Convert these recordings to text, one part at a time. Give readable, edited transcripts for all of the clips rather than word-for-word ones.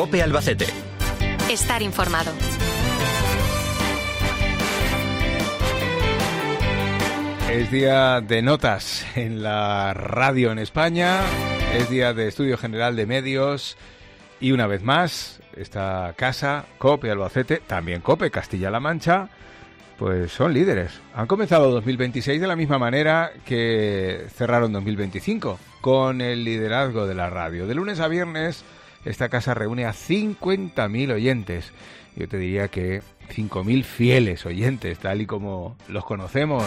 COPE Albacete. Estar informado. Es día de notas en la radio en España, es día de Estudio General de Medios y una vez más esta casa, COPE Albacete, también COPE Castilla-La Mancha, pues son líderes. Han comenzado 2026 de la misma manera que cerraron 2025, con el liderazgo de la radio. De lunes a viernes esta casa reúne a 50.000 oyentes. Yo te diría que 5.000 fieles oyentes, tal y como los conocemos.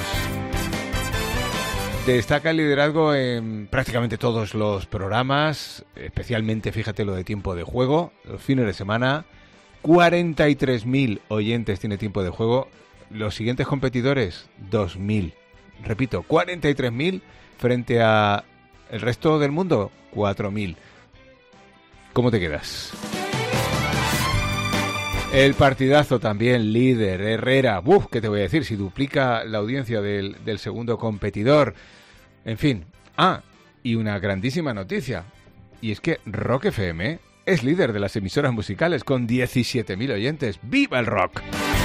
Destaca el liderazgo en prácticamente todos los programas, especialmente, fíjate, lo de Tiempo de Juego, los fines de semana. 43.000 oyentes tiene Tiempo de Juego. Los siguientes competidores, 2.000. Repito, 43.000 frente a el resto del mundo, 4.000. ¿Cómo te quedas? El partidazo también, líder, Herrera. ¿Qué te voy a decir? Si duplica la audiencia del segundo competidor. En fin. Y una grandísima noticia. Y es que Rock FM es líder de las emisoras musicales con 17.000 oyentes. ¡Viva el rock!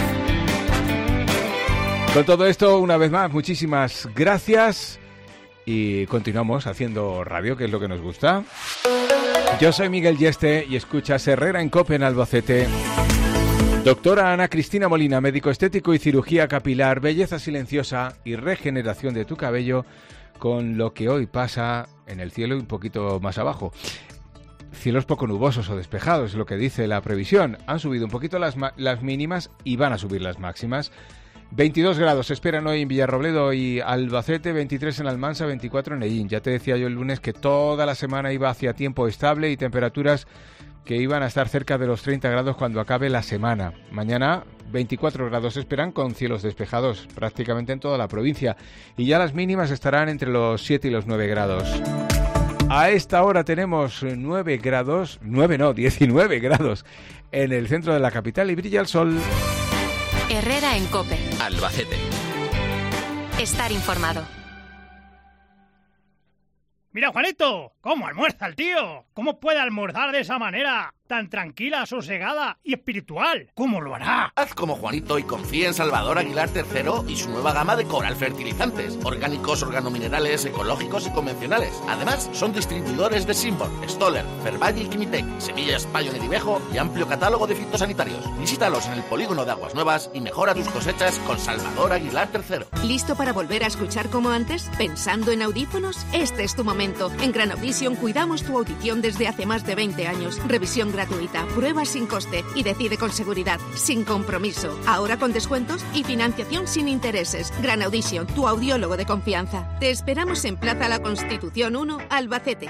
Con todo esto, una vez más, muchísimas gracias. Y continuamos haciendo radio, que es lo que nos gusta. Yo soy Miguel Yeste y escuchas Herrera en COPE en Albacete. Doctora Ana Cristina Molina, médico estético y cirugía capilar, belleza silenciosa y regeneración de tu cabello, con lo que hoy pasa en el cielo y un poquito más abajo. Cielos poco nubosos o despejados, es lo que dice la previsión. Han subido un poquito las mínimas y van a subir las máximas. 22 grados se esperan hoy en Villarrobledo y Albacete, 23 en Almansa, 24 en Ellín. Ya te decía yo el lunes que toda la semana iba hacia tiempo estable y temperaturas que iban a estar cerca de los 30 grados cuando acabe la semana. Mañana 24 grados se esperan con cielos despejados prácticamente en toda la provincia y ya las mínimas estarán entre los 7 y los 9 grados. A esta hora tenemos 19 grados en el centro de la capital y brilla el sol. Herrera en COPE. Albacete. Estar informado. Mira, Juanito, ¿cómo almuerza el tío? ¿Cómo puede almorzar de esa manera tan tranquila, sosegada y espiritual? ¿Cómo lo hará? Haz como Juanito y confía en Salvador Aguilar III y su nueva gama de Coral fertilizantes, orgánicos, organominerales, ecológicos y convencionales. Además, son distribuidores de Simborn, Stoller, Fervalle y Kimitec, semillas Pioneer y Bejo y amplio catálogo de fitosanitarios. Visítalos en el polígono de Aguas Nuevas y mejora tus cosechas con Salvador Aguilar III. ¿Listo para volver a escuchar como antes? ¿Pensando en audífonos? Este es tu momento. En Gran Audition cuidamos tu audición desde hace más de 20 años. Revisión gratuita, pruebas sin coste y decide con seguridad, sin compromiso. Ahora con descuentos y financiación sin intereses. Gran Audition, tu audiólogo de confianza. Te esperamos en Plaza La Constitución 1, Albacete.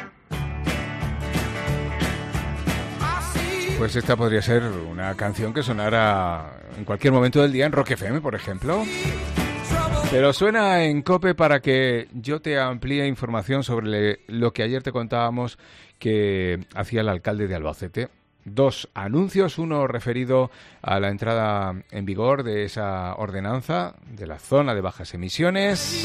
Pues esta podría ser una canción que sonara en cualquier momento del día en Rock FM, por ejemplo. Pero suena en COPE para que yo te amplíe información sobre lo que ayer te contábamos que hacía el alcalde de Albacete. 2 anuncios, uno referido a la entrada en vigor de esa ordenanza de la zona de bajas emisiones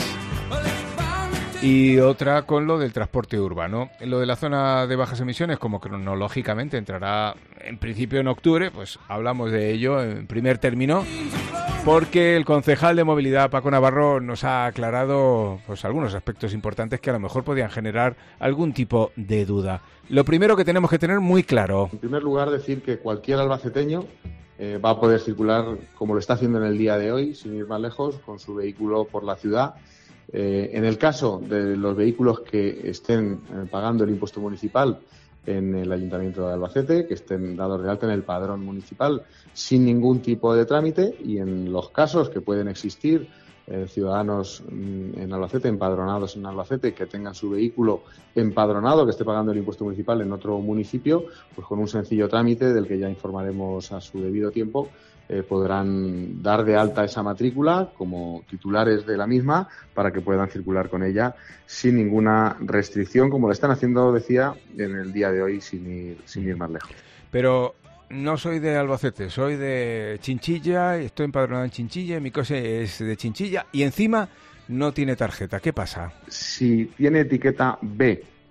y otra con lo del transporte urbano. Lo de la zona de bajas emisiones, como cronológicamente entrará en principio en octubre, pues hablamos de ello en primer término, porque el concejal de movilidad, Paco Navarro, nos ha aclarado pues algunos aspectos importantes que a lo mejor podían generar algún tipo de duda. Lo primero que tenemos que tener muy claro. En primer lugar, decir que cualquier albaceteño va a poder circular, como lo está haciendo en el día de hoy, sin ir más lejos, con su vehículo por la ciudad. En el caso de los vehículos que estén pagando el impuesto municipal en el Ayuntamiento de Albacete, que estén dados de alta en el padrón municipal sin ningún tipo de trámite, y en los casos que pueden existir ciudadanos en Albacete, empadronados en Albacete, que tengan su vehículo empadronado, que esté pagando el impuesto municipal en otro municipio, pues con un sencillo trámite del que ya informaremos a su debido tiempo, podrán dar de alta esa matrícula como titulares de la misma para que puedan circular con ella sin ninguna restricción, como lo están haciendo, decía, en el día de hoy, sin ir más lejos. Pero no soy de Albacete, soy de Chinchilla, estoy empadronado en Chinchilla, mi coche es de Chinchilla y encima no tiene tarjeta. ¿Qué pasa? Si tiene etiqueta B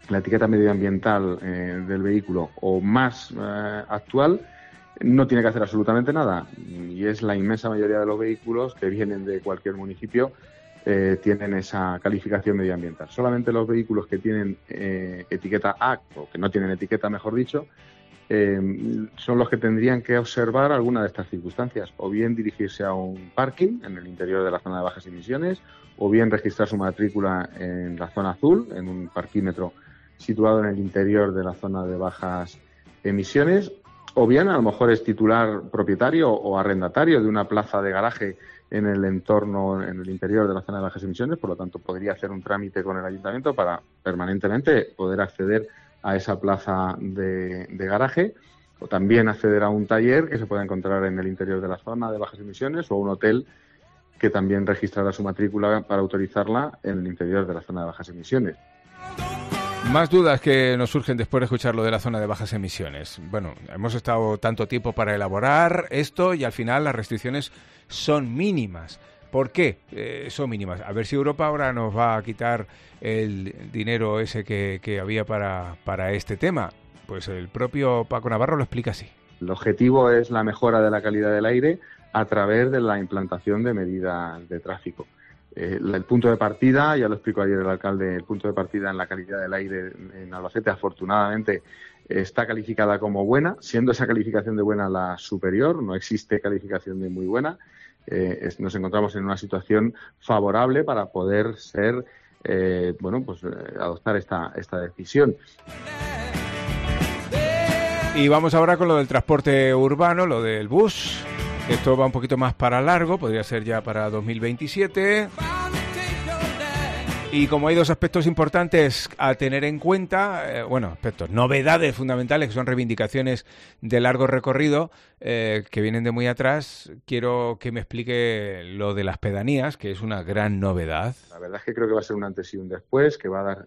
la etiqueta medioambiental del vehículo o más actual, no tiene que hacer absolutamente nada. Y es la inmensa mayoría de los vehículos que vienen de cualquier municipio tienen esa calificación medioambiental. Solamente los vehículos que tienen etiqueta A, o que no tienen etiqueta, mejor dicho, son los que tendrían que observar alguna de estas circunstancias, o bien dirigirse a un parking en el interior de la zona de bajas emisiones, o bien registrar su matrícula en la zona azul, en un parquímetro situado en el interior de la zona de bajas emisiones, o bien a lo mejor es titular propietario o arrendatario de una plaza de garaje en el entorno, en el interior de la zona de bajas emisiones, por lo tanto podría hacer un trámite con el ayuntamiento para permanentemente poder acceder a esa plaza de garaje, o también acceder a un taller que se pueda encontrar en el interior de la zona de bajas emisiones, o un hotel que también registrará su matrícula para autorizarla en el interior de la zona de bajas emisiones. Más dudas que nos surgen después de escuchar lo de la zona de bajas emisiones. Bueno, hemos estado tanto tiempo para elaborar esto y al final las restricciones son mínimas. ¿Por qué son mínimas? A ver si Europa ahora nos va a quitar el dinero ese que había para este tema. Pues el propio Paco Navarro lo explica así. El objetivo es la mejora de la calidad del aire a través de la implantación de medidas de tráfico. El punto de partida, ya lo explicó ayer el alcalde, el punto de partida en la calidad del aire en Albacete, afortunadamente, está calificada como buena, siendo esa calificación de buena la superior, no existe calificación de muy buena. Nos encontramos en una situación favorable para poder adoptar esta decisión. Y vamos ahora con lo del transporte urbano, lo del bus. Esto va un poquito más para largo, podría ser ya para 2027. Y como hay dos aspectos importantes a tener en cuenta, novedades fundamentales que son reivindicaciones de largo recorrido, que vienen de muy atrás, quiero que me explique lo de las pedanías, que es una gran novedad. La verdad es que creo que va a ser un antes y un después, que va a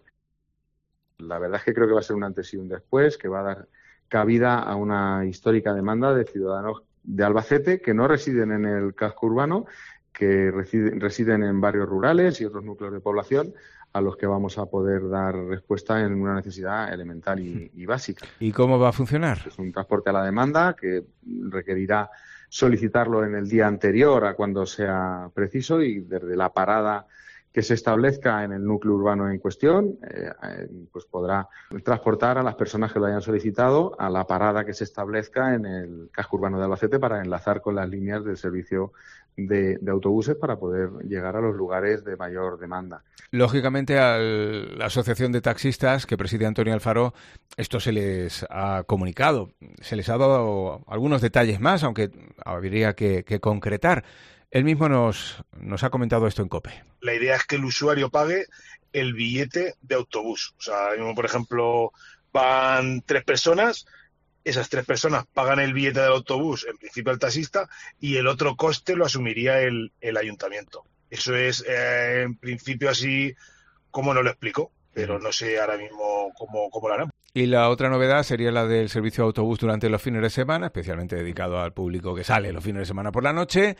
dar cabida a una histórica demanda de ciudadanos de Albacete que no residen en el casco urbano, que residen en barrios rurales y otros núcleos de población, a los que vamos a poder dar respuesta en una necesidad elemental y básica. ¿Y cómo va a funcionar? Es un transporte a la demanda que requerirá solicitarlo en el día anterior a cuando sea preciso, y desde la parada que se establezca en el núcleo urbano en cuestión, pues podrá transportar a las personas que lo hayan solicitado a la parada que se establezca en el casco urbano de Albacete para enlazar con las líneas del servicio de autobuses para poder llegar a los lugares de mayor demanda. Lógicamente, a la Asociación de Taxistas que preside Antonio Alfaro, esto se les ha comunicado, se les ha dado algunos detalles más, aunque habría que concretar. Él mismo nos ha comentado esto en COPE. La idea es que el usuario pague el billete de autobús. O sea, por ejemplo, van 3 personas, esas 3 personas pagan el billete del autobús, en principio el taxista, y el otro coste lo asumiría el ayuntamiento. Eso es, en principio, así como nos lo explico, pero no sé ahora mismo cómo lo harán. Y la otra novedad sería la del servicio de autobús durante los fines de semana, especialmente dedicado al público que sale los fines de semana por la noche.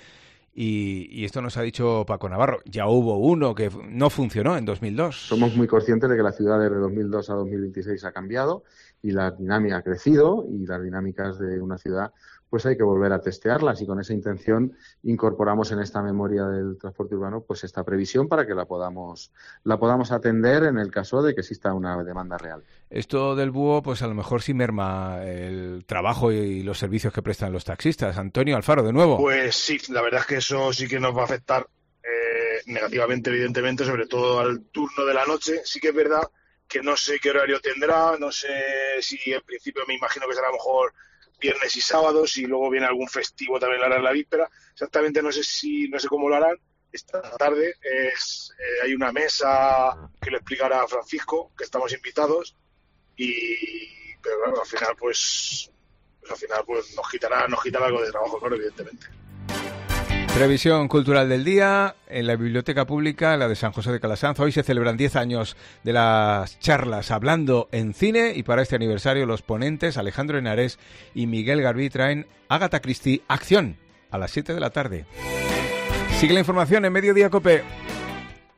Y esto nos ha dicho Paco Navarro. Ya hubo uno que no funcionó en 2002. Somos muy conscientes de que la ciudad desde 2002 a 2026 ha cambiado y la dinámica ha crecido, y las dinámicas de una ciudad pues hay que volver a testearlas, y con esa intención incorporamos en esta memoria del transporte urbano pues esta previsión para que la podamos atender en el caso de que exista una demanda real. Esto del búho pues a lo mejor sí merma el trabajo y los servicios que prestan los taxistas. Antonio Alfaro, de nuevo. Pues sí, la verdad es que eso sí que nos va a afectar negativamente, evidentemente, sobre todo al turno de la noche. Sí que es verdad que no sé qué horario tendrá, no sé si en principio me imagino que será a lo mejor viernes y sábados, y luego viene algún festivo también lo harán en la víspera. Exactamente no sé cómo lo harán. Esta tarde hay una mesa que lo explicará Francisco, que estamos invitados, pero claro, al final nos quitará algo de trabajo, claro, evidentemente. Previsión cultural del día en la Biblioteca Pública, la de San José de Calasanz. Hoy se celebran 10 años de las charlas Hablando en Cine, y para este aniversario los ponentes Alejandro Henares y Miguel Garbí traen Agatha Christie Acción a las 7 de la tarde. Sigue la información en Mediodía COPE.